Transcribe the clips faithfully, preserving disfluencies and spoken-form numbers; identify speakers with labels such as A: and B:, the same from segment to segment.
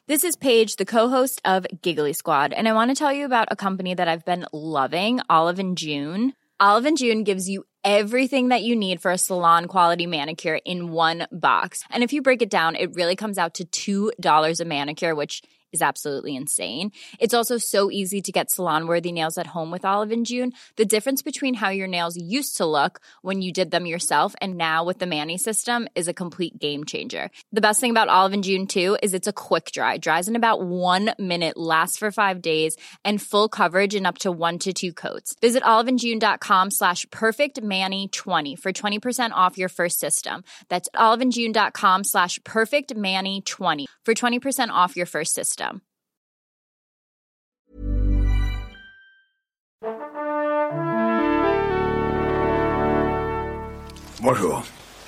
A: This is Paige, the co-host of Giggly Squad, and I want to tell you about a company that I've been loving, Olive and June. Olive and June gives you everything that you need for a salon-quality manicure in one box. And if you break it down, it really comes out to two dollars a manicure, which is absolutely insane. It's also so easy to get salon-worthy nails at home with Olive and June. The difference between how your nails used to look when you did them yourself and now with the Mani system is a complete game changer. The best thing about Olive and June, too, is it's a quick dry. Dries in about one minute, lasts for five days, and full coverage in up to one to two coats. Visit oliveandjune.com slash perfectmani20 for twenty percent off your first system. That's oliveandjune.com slash perfectmani20 for twenty percent off your first system.
B: Bonjour.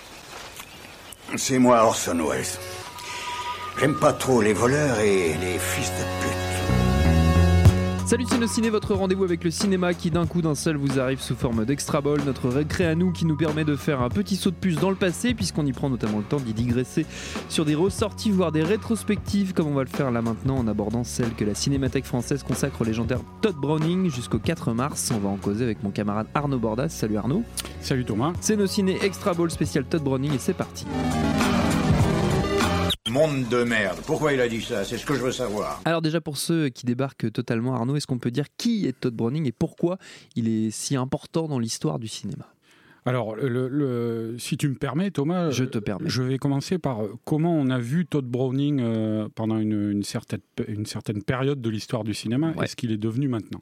B: C'est moi Orson Welles. J'aime pas trop les voleurs et les fils de pute.
C: Salut Ciné, votre rendez-vous avec le cinéma qui d'un coup d'un seul vous arrive sous forme d'Extra Ball, notre récré à nous qui nous permet de faire un petit saut de puce dans le passé puisqu'on y prend notamment le temps d'y digresser sur des ressorties voire des rétrospectives comme on va le faire là maintenant en abordant celle que la Cinémathèque française consacre au légendaire Todd Browning jusqu'au quatre mars. On va en causer avec mon camarade Arnaud Bordas. Salut Arnaud.
D: Salut Thomas.
C: C'est nos ciné Extra Ball spécial Todd Browning et c'est parti.
B: Monde de merde. Pourquoi il a dit ça? C'est ce que je veux savoir.
C: Alors déjà pour ceux qui débarquent totalement, Arnaud, est-ce qu'on peut dire qui est Todd Browning et pourquoi il est si important dans l'histoire du cinéma?
D: Alors, le, le, si tu me permets, Thomas,
C: je te permets.
D: Je vais commencer par comment on a vu Todd Browning euh, pendant une, une, certaine, une certaine période de l'histoire du cinéma ouais. et ce qu'il est devenu maintenant.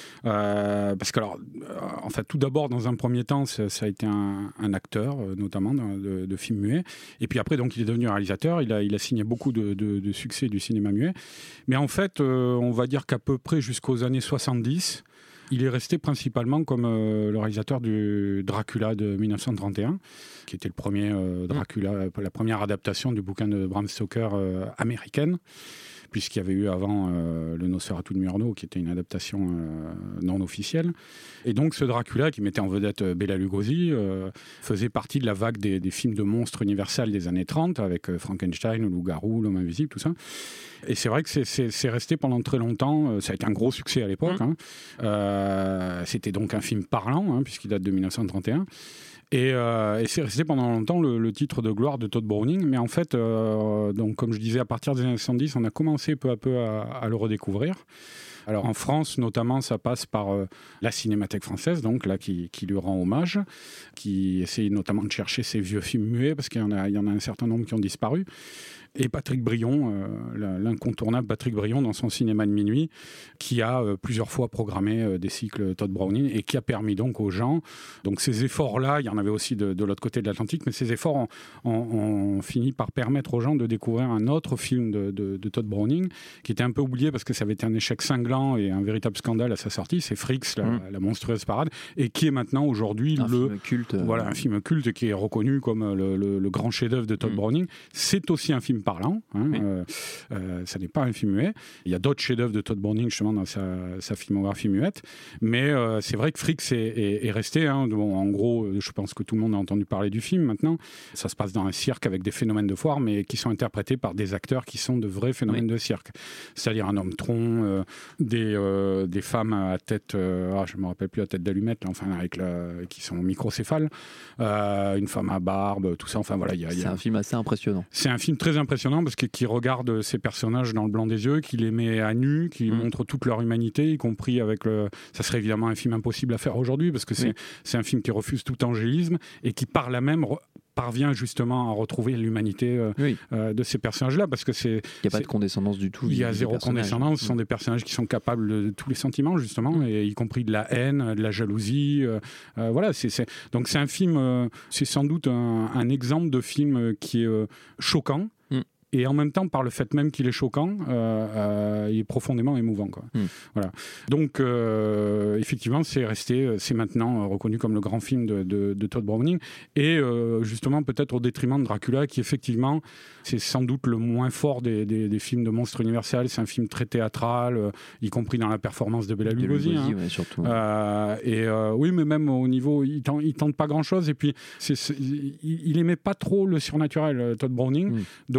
D: Euh, parce que, alors, euh, en fait, tout d'abord, dans un premier temps, ça, ça a été un, un acteur, euh, notamment de, de, de films muets. Et puis après, donc, il est devenu réalisateur. Il a, il a signé beaucoup de, de, de succès du cinéma muet. Mais en fait, euh, on va dire qu'à peu près jusqu'aux années soixante-dix, il est resté principalement comme euh, le réalisateur du Dracula de dix-neuf cent trente et un, qui était le premier euh, Dracula, la première adaptation du bouquin de Bram Stoker euh, américaine, puisqu'il y avait eu avant euh, le Nosferatu de Murnau, qui était une adaptation euh, non officielle. Et donc ce Dracula, qui mettait en vedette Bela Lugosi, euh, faisait partie de la vague des, des films de monstres universels des années trente, avec euh, Frankenstein, le Loup-garou, l'Homme invisible, tout ça. Et c'est vrai que c'est, c'est, c'est resté pendant très longtemps, ça a été un gros succès à l'époque. Mmh. Hein. Euh, c'était donc un film parlant, hein, puisqu'il date de dix-neuf cent trente et un. Et, euh, et c'est resté pendant longtemps le, le titre de gloire de Todd Browning. Mais en fait, euh, donc, comme je disais, à partir des années soixante-dix, on a commencé peu à peu à, à le redécouvrir. Alors en France, notamment, ça passe par euh, la Cinémathèque française, donc là qui, qui lui rend hommage, qui essaye notamment de chercher ces vieux films muets, parce qu'il y en a, il y en a un certain nombre qui ont disparu. Et Patrick Brion, euh, l'incontournable Patrick Brion dans son cinéma de minuit, qui a euh, plusieurs fois programmé euh, des cycles Todd Browning et qui a permis donc aux gens, donc ces efforts-là, il y en avait aussi de, de l'autre côté de l'Atlantique, mais ces efforts ont, ont, ont fini par permettre aux gens de découvrir un autre film de, de, de Todd Browning, qui était un peu oublié parce que ça avait été un échec cinglant et un véritable scandale à sa sortie, c'est Freaks, la, mmh. la monstrueuse parade, et qui est maintenant aujourd'hui
C: un
D: le
C: film culte,
D: voilà, un film culte qui est reconnu comme le, le, le grand chef-d'œuvre de Todd mmh. Browning. C'est aussi un film parlant, hein, oui. euh, euh, ça n'est pas un film muet. Il y a d'autres chefs-d'œuvre de Todd Browning justement dans sa, sa filmographie muette, mais euh, c'est vrai que Freaks est, est, est resté. Hein, bon, en gros, je pense que tout le monde a entendu parler du film maintenant. Ça se passe dans un cirque avec des phénomènes de foire, mais qui sont interprétés par des acteurs qui sont de vrais phénomènes oui. de cirque, c'est-à-dire un homme tronc, euh, des, euh, des femmes à tête, euh, ah, je me rappelle plus, à tête d'allumette, là, enfin avec la, qui sont microcéphales, euh, une femme à barbe, tout ça. Enfin voilà, y a, y a...
C: c'est un film assez impressionnant.
D: C'est un film très impressionnant parce que qui regarde ces personnages dans le blanc des yeux, qui les met à nu, qui mmh. montre toute leur humanité, y compris avec le. Ça serait évidemment un film impossible à faire aujourd'hui parce que c'est, oui. c'est un film qui refuse tout angélisme et qui par là même re... parvient justement à retrouver l'humanité euh, oui. euh, de ces personnages-là, parce que c'est...
C: Il n'y a pas de condescendance du tout.
D: Il y a zéro condescendance, ce sont des personnages qui sont capables de tous les sentiments, justement, mmh. et y compris de la haine, de la jalousie. Euh, euh, voilà, c'est, c'est... Donc c'est un film, euh, c'est sans doute un, un exemple de film qui est euh, choquant, mmh. et en même temps, par le fait même qu'il est choquant, euh, euh, il est profondément émouvant, quoi. Mmh. Voilà. Donc, euh, effectivement, c'est resté, c'est maintenant reconnu comme le grand film de, de, de Todd Browning, et euh, justement peut-être au détriment de Dracula, qui effectivement, c'est sans doute le moins fort des, des, des films de monstres universels. C'est un film très théâtral, euh, y compris dans la performance de Bela Lugosi.
C: Lugosi,
D: hein.
C: ouais, surtout.
D: Euh, et euh, oui, mais même au niveau, il tente, il tente pas grand-chose. Et puis, c'est, c'est, il, il aimait pas trop le surnaturel, Todd Browning. Mmh. Donc, euh,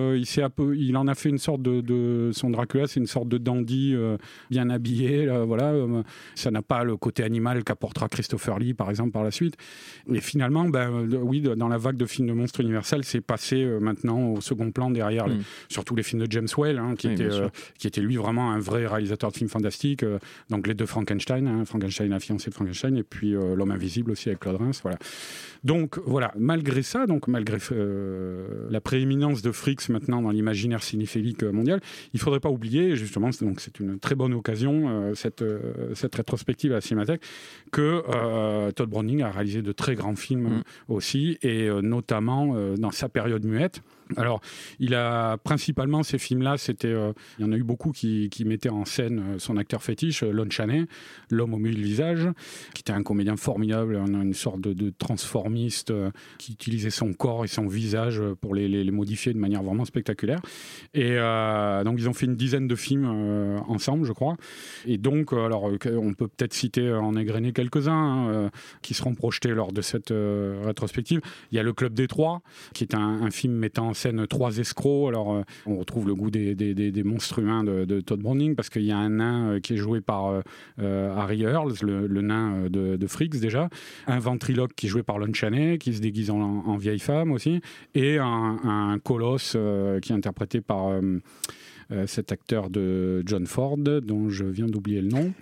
D: euh, il, s'est un peu, il en a fait une sorte de, de son Dracula, c'est une sorte de dandy euh, bien habillé. Là, voilà, euh, ça n'a pas le côté animal qu'apportera Christopher Lee, par exemple, par la suite. Et finalement, ben, oui, dans la vague de films de monstres universels, c'est passé euh, maintenant au second plan derrière, mm. les, surtout les films de James Whale, hein, qui, oui, était, euh, qui était lui vraiment un vrai réalisateur de films fantastiques. Euh, donc les deux Frankenstein, hein, Frankenstein, la fiancée de Frankenstein, et puis euh, L'Homme Invisible aussi avec Claude Rains. Voilà. Donc voilà, malgré ça, donc malgré euh, la prééminence de Freaks maintenant dans l'imaginaire cinéphilique mondial, il ne faudrait pas oublier, justement, c'est, donc c'est une très bonne occasion, euh, cette, euh, cette rétrospective à la Cinémathèque, que euh, Todd Browning a réalisé de très grands films mmh. aussi, et euh, notamment euh, dans sa période muette. Alors, il a principalement ces films-là, c'était, euh, il y en a eu beaucoup qui, qui mettaient en scène euh, son acteur fétiche, Lon Chaney, l'homme au mille visages, qui était un comédien formidable, une sorte de, de transformiste euh, qui utilisait son corps et son visage pour les, les, les modifier de manière vraiment spectaculaire. Et euh, donc, ils ont fait une dizaine de films euh, ensemble, je crois. Et donc, euh, alors, on peut peut-être citer, en égrener quelques-uns hein, euh, qui seront projetés lors de cette euh, rétrospective. Il y a Le Club des Trois, qui est un, un film mettant en scène trois escrocs. Alors, euh, on retrouve le goût des, des, des, des monstres humains de, de Todd Browning, parce qu'il y a un nain euh, qui est joué par euh, Harry Earls, le, le nain de, de Freaks déjà, un ventriloque qui est joué par Lon Chaney, qui se déguise en, en vieille femme aussi, et un, un colosse euh, qui est interprété par... Euh, Euh, cet acteur de John Ford, dont je viens d'oublier le nom,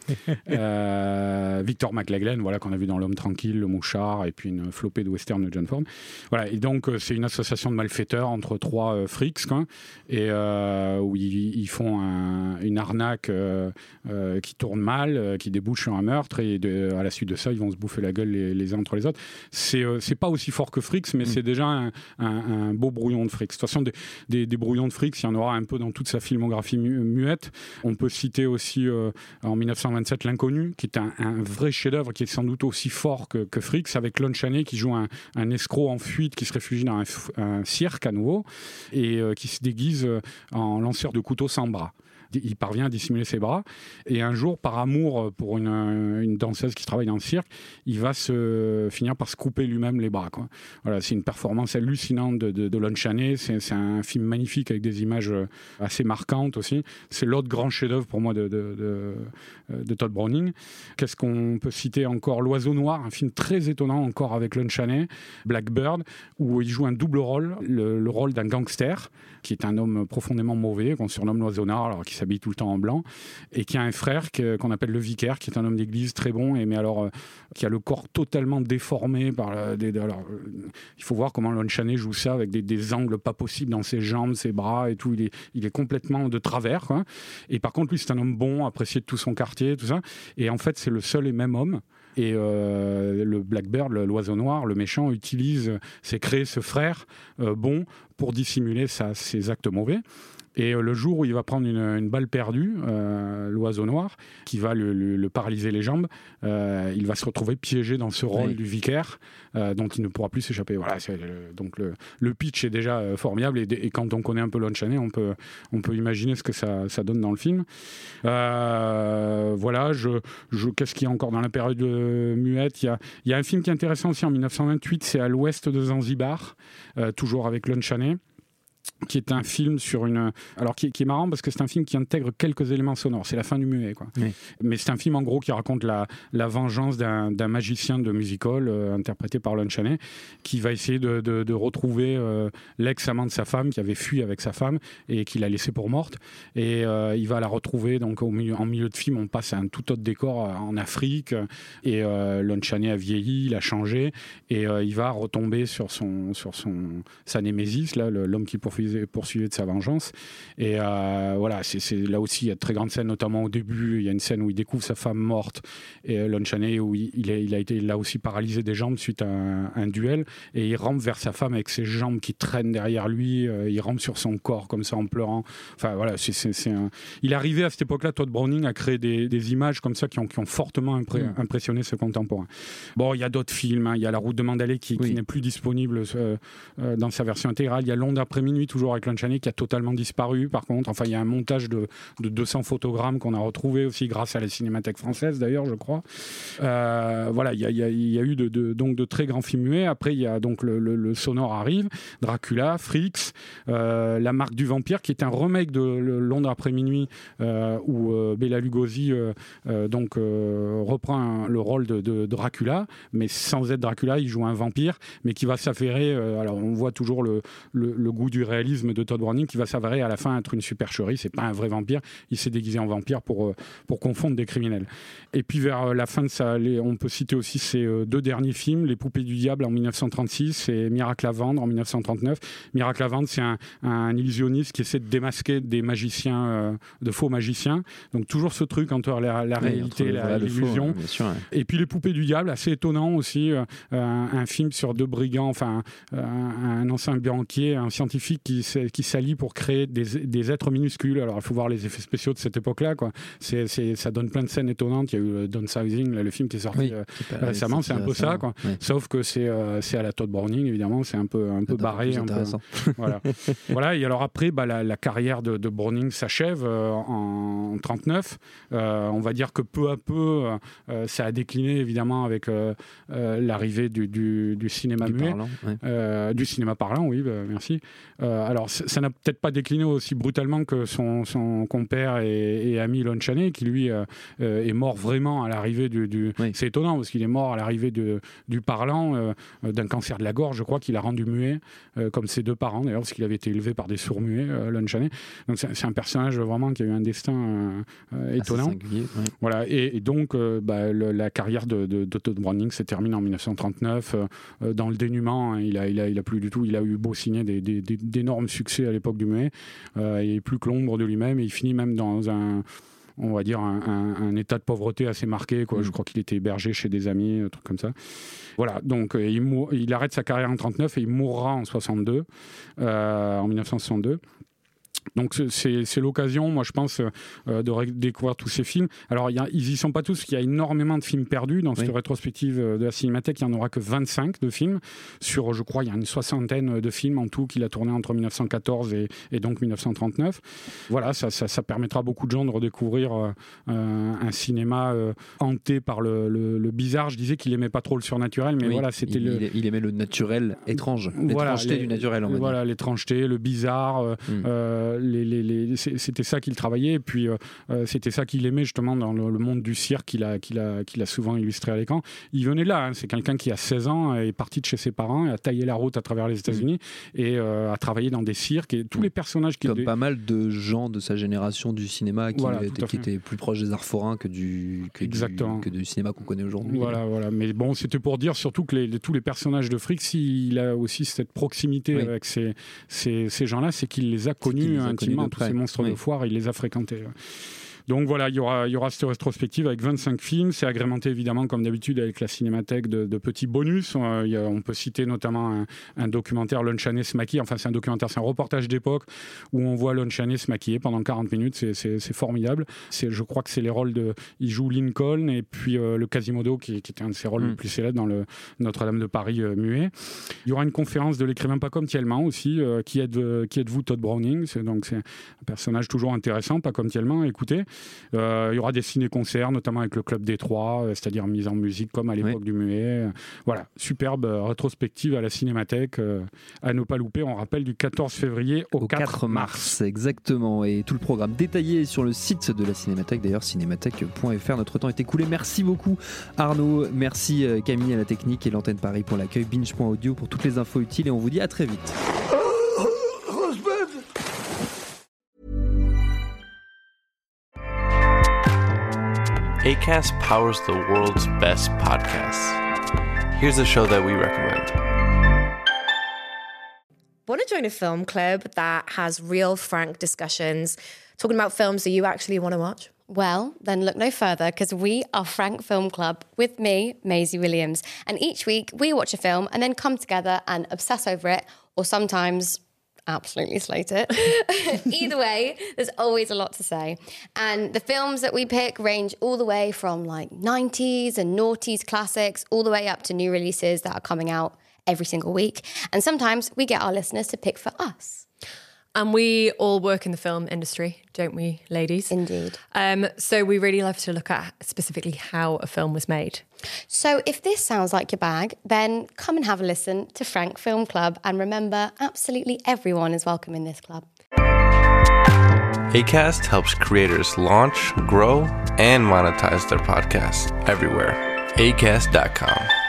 D: euh, Victor McLaglen, voilà, qu'on a vu dans L'Homme Tranquille, Le Mouchard, et puis une flopée de western de John Ford. Voilà, et donc euh, c'est une association de malfaiteurs entre trois euh, freaks, quoi, et euh, où ils, ils font un, une arnaque euh, euh, qui tourne mal, euh, qui débouche sur un meurtre, et de, à la suite de ça, ils vont se bouffer la gueule les, les uns entre les autres. C'est, euh, c'est pas aussi fort que Freaks, mais mmh. c'est déjà un, un, un beau brouillon de Freaks. De toute façon, des, des, des brouillons de Freaks, il y en aura un peu dans toute sa filmographie muette. On peut citer aussi euh, en dix-neuf cent vingt-sept L'Inconnu, qui est un, un vrai chef-d'œuvre, qui est sans doute aussi fort que, que Freaks, avec Lon Chaney qui joue un, un escroc en fuite qui se réfugie dans un, un cirque à nouveau et euh, qui se déguise en lanceur de couteau sans bras. Il parvient à dissimuler ses bras, et un jour, par amour pour une, une danseuse qui travaille dans le cirque, il va se finir par se couper lui-même les bras, quoi. Voilà, c'est une performance hallucinante de, de, de Lon Chaney. C'est, c'est un film magnifique avec des images assez marquantes aussi. C'est l'autre grand chef-d'œuvre pour moi de, de, de, de Todd Browning. Qu'est-ce qu'on peut citer encore? L'Oiseau Noir, un film très étonnant encore avec Lon Chaney. Blackbird, où il joue un double rôle, le, le rôle d'un gangster qui est un homme profondément mauvais, qu'on surnomme l'Oiseau Noir, alors qui s'habille tout le temps en blanc, et qui a un frère que, qu'on appelle le vicaire, qui est un homme d'église très bon, et mais alors euh, qui a le corps totalement déformé par la, des, alors euh, il faut voir comment Lon Chaney joue ça avec des, des angles pas possibles dans ses jambes, ses bras et tout. Il est, il est complètement de travers, quoi. Et par contre, lui, c'est un homme bon, apprécié de tout son quartier, tout ça. Et en fait, c'est le seul et même homme. Et euh, le Blackbird, l'Oiseau Noir, le méchant, utilise, c'est créer ce frère euh, bon pour dissimuler sa, ses actes mauvais. Et euh, le jour où il va prendre une, une balle perdue, euh, l'Oiseau Noir, qui va le, le, le paralyser les jambes, euh, il va se retrouver piégé dans ce rôle oui. du vicaire, euh, dont il ne pourra plus s'échapper. Voilà, c'est le, donc le, le pitch est déjà euh, formidable, et, et quand on connaît un peu Lon Chaney, on peut, on peut imaginer ce que ça, ça donne dans le film. Euh, voilà, je, je, qu'est-ce qu'il y a encore dans la période euh, muette? Il y a, il y a un film qui est intéressant aussi en dix-neuf cent vingt-huit, c'est À l'ouest de Zanzibar, euh, toujours avec Lon Chaney, qui est un film sur une... Alors, qui, qui est marrant parce que c'est un film qui intègre quelques éléments sonores. C'est la fin du muet, quoi. Oui. Mais c'est un film, en gros, qui raconte la, la vengeance d'un, d'un magicien de music-hall, euh, interprété par Lon Chaney, qui va essayer de, de, de retrouver euh, l'ex-amant de sa femme, qui avait fui avec sa femme et qui l'a laissée pour morte. Et euh, il va la retrouver, donc, au milieu, en milieu de film, on passe à un tout autre décor en Afrique. Et euh, Lon Chaney a vieilli, il a changé. Et euh, il va retomber sur, son, sur son, sa némésis, là, le, l'homme qui poursuivait, poursuivait de sa vengeance. Et euh, voilà, c'est, c'est, là aussi, il y a de très grandes scènes, notamment au début. Il y a une scène où il découvre sa femme morte, et euh, Lon Chaney, où il, il, est, il a été là aussi paralysé des jambes suite à un, un duel, et il rampe vers sa femme avec ses jambes qui traînent derrière lui. Euh, il rampe sur son corps comme ça en pleurant. Enfin voilà, c'est, c'est, c'est un... il arrivait à cette époque-là, Todd Browning, à créer des, des images comme ça qui ont, qui ont fortement impré- mmh. impressionné ses contemporains. Bon, il y a d'autres films, hein. Il y a La Route de Mandalay qui, oui. qui n'est plus disponible euh, euh, dans sa version intégrale. Il y a L'onde après minuit nuit, toujours avec Lon Chaney, qui a totalement disparu par contre. Enfin, il y a un montage de, de deux cents photogrammes qu'on a retrouvé aussi grâce à la Cinémathèque française d'ailleurs, je crois. Euh, voilà, il y a, y, a, y a eu de, de, donc de très grands films muets. Après, il y a donc le, le, le sonore arrive, Dracula, Freaks, euh, La Marque du Vampire, qui est un remake de Londres après minuit, euh, où euh, Bela Lugosi euh, euh, donc euh, reprend un, le rôle de, de Dracula, mais sans être Dracula, il joue un vampire, mais qui va s'avérer, euh, alors on voit toujours le, le, le goût du réalisme de Todd Browning, qui va s'avérer à la fin être une supercherie. C'est pas un vrai vampire, il s'est déguisé en vampire pour, pour confondre des criminels. Et puis vers la fin de ça, les, on peut citer aussi ses deux derniers films, Les Poupées du Diable en dix-neuf cent trente-six et Miracle à vendre en dix-neuf cent trente-neuf. Miracle à vendre, c'est un, un illusionniste qui essaie de démasquer des magiciens, euh, de faux magiciens. Donc toujours ce truc entre la, la oui, réalité et la, l'illusion. Faux, sûr, ouais. Et puis Les Poupées du Diable, assez étonnant aussi, euh, un, un film sur deux brigands, enfin un, un ancien banquier, un scientifique qui, qui s'allie pour créer des, des êtres minuscules. Alors il faut voir les effets spéciaux de cette époque-là, quoi. C'est, c'est, ça donne plein de scènes étonnantes. Il y a eu Downsizing, là, le film qui est sorti oui, euh, pas, récemment, c'est, c'est un peu ça, quoi. Ouais. Sauf que c'est, euh, c'est à la Todd Browning, évidemment, c'est un peu, un peu barré. Un peu, voilà. Voilà. Et alors après, bah, la, la carrière de, de Browning s'achève euh, en trente-neuf. Euh, on va dire que peu à peu, euh, ça a décliné, évidemment, avec euh, euh, l'arrivée du, du, du cinéma du muet. Parlant, ouais. euh, du cinéma parlant, oui, bah, merci. Euh, alors, ça n'a peut-être pas décliné aussi brutalement que son, son compère et, et ami Lon Chaney, qui lui euh, euh, est mort vraiment à l'arrivée du... du... Oui. C'est étonnant, parce qu'il est mort à l'arrivée de, du parlant, euh, d'un cancer de la gorge, je crois, qu'il a rendu muet, euh, comme ses deux parents, d'ailleurs, parce qu'il avait été élevé par des sourds muets, euh, Lon Chaney. Donc, c'est, c'est un personnage vraiment qui a eu un destin euh, euh, étonnant. Singulier, ouais. Voilà. Et, et donc, euh, bah, le, la carrière de, de, de Todd Browning se termine en dix-neuf cent trente-neuf. Euh, dans le dénuement, hein, il, a, il, a, il a plus du tout... Il a eu beau signer des, des, des, d'énormes succès à l'époque du muet. Euh, il n'est plus que l'ombre de lui-même. Et il finit même dans un... on va dire un, un, un état de pauvreté assez marqué, quoi. Mmh. Je crois qu'il était hébergé chez des amis, un truc comme ça. Voilà, donc euh, il, mour, il arrête sa carrière en trente-neuf et il mourra en soixante-deux, euh, en dix-neuf cent soixante-deux. Donc c'est, c'est l'occasion, moi je pense, euh, de redécouvrir tous ces films. Alors y a, ils y sont pas tous, il y a énormément de films perdus dans cette oui. rétrospective de la Cinémathèque. Il n'y en aura que vingt-cinq de films sur, je crois, il y a une soixantaine de films en tout qu'il a tourné entre dix-neuf cent quatorze et, et donc dix-neuf cent trente-neuf. Voilà, ça, ça, ça permettra à beaucoup de gens de redécouvrir euh, un cinéma euh, hanté par le, le, le bizarre. Je disais qu'il aimait pas trop le surnaturel, mais oui, voilà, c'était
C: il,
D: le...
C: il aimait le naturel étrange,
D: voilà,
C: l'étrangeté
D: les,
C: du naturel. On va
D: voilà,
C: dire.
D: l'étrangeté, le bizarre. Euh, mm. euh, Les, les, les, c'était ça qu'il travaillait, et puis euh, c'était ça qu'il aimait justement dans le, le monde du cirque qu'il a, qu'il a, qu'il a souvent illustré à l'écran. Il venait de là, hein, c'est quelqu'un qui à seize ans est parti de chez ses parents, a taillé la route à travers les États-Unis mmh. et euh, a travaillé dans des cirques, et tous les personnages qui...
C: Comme
D: étaient...
C: pas mal de gens de sa génération du cinéma qui, voilà, était, qui étaient plus proches des arts forains que du, que du, que du cinéma qu'on connaît aujourd'hui.
D: Voilà, voilà. Mais bon, c'était pour dire surtout que les, les, tous les personnages de Freaks, il a aussi cette proximité oui. avec ces, ces, ces gens-là, c'est qu'il les a connus intimement, tous ces monstres oui. de foire, il les a fréquentés. Donc voilà, il y aura, il y aura cette rétrospective avec vingt-cinq films. C'est agrémenté évidemment, comme d'habitude, avec la Cinémathèque de, de petits bonus. Euh, il y a, on peut citer notamment un, un documentaire, Lon Chaney se maquille. Enfin, c'est un documentaire, c'est un reportage d'époque où on voit Lon Chaney se maquiller pendant quarante minutes. C'est, c'est, c'est formidable. C'est, je crois que c'est les rôles de. Il joue Lincoln et puis euh, le Quasimodo, qui, qui était un de ses rôles mmh. les plus célèbres dans le Notre-Dame de Paris euh, muet. Il y aura une conférence de l'écrivain Pacôme Thielman aussi. Euh, qui, êtes, euh, qui êtes-vous, Todd Browning? C'est, donc, c'est un personnage toujours intéressant, Pacôme Thielman. Écoutez. Euh, il y aura des ciné-concerts, notamment avec le Club des Trois, euh, c'est-à-dire mise en musique comme à l'époque oui. du muet. Euh, voilà, superbe euh, rétrospective à la Cinémathèque, euh, à ne pas louper. On rappelle du quatorze février au, au quatre mars.
C: Exactement, et tout le programme détaillé sur le site de la Cinémathèque, d'ailleurs cinémathèque point f r. Notre temps est écoulé. Merci beaucoup Arnaud, merci Camille à la technique et l'antenne Paris pour l'accueil, binge point audio pour toutes les infos utiles, et on vous dit à très vite.
E: Acast powers the world's best podcasts. Here's a show that we recommend.
F: Want to join a film club that has real, frank discussions, talking about films that you actually want to watch?
G: Well, then look no further, because we are Frank Film Club with me, Maisie Williams. And each week we watch a film and then come together and obsess over it, or sometimes absolutely slate it. Either way, there's always a lot to say. And the films that we pick range all the way from like nineties and noughties classics all the way up to new releases that are coming out every single week. And sometimes we get our listeners to pick for us.
H: And we all work in the film industry, don't we, ladies?
G: Indeed.
H: Um, so we really love to look at specifically how a film was made.
G: So if this sounds like your bag, then come and have a listen to Frank Film Club. And remember, absolutely everyone is welcome in this club.
E: Acast helps creators launch, grow, and monetize their podcasts everywhere. acast dot com.